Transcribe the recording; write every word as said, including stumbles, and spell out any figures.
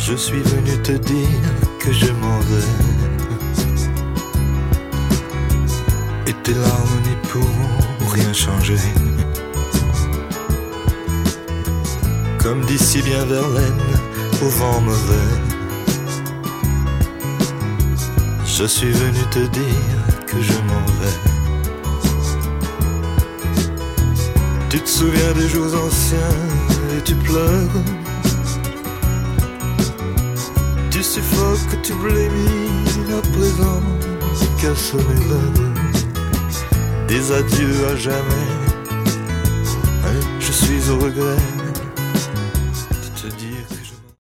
Je suis venu te dire que je m'en vais, et tes larmes n'y pourront rien changer. Comme dit si bien Verlaine, au vent mauvais, je suis venu te dire que je m'en vais. Tu te souviens des jours anciens et tu pleures. Tu suffoques, tu blémis à présent, qu'à sonner l'heure des adieux à jamais. Et je suis au regret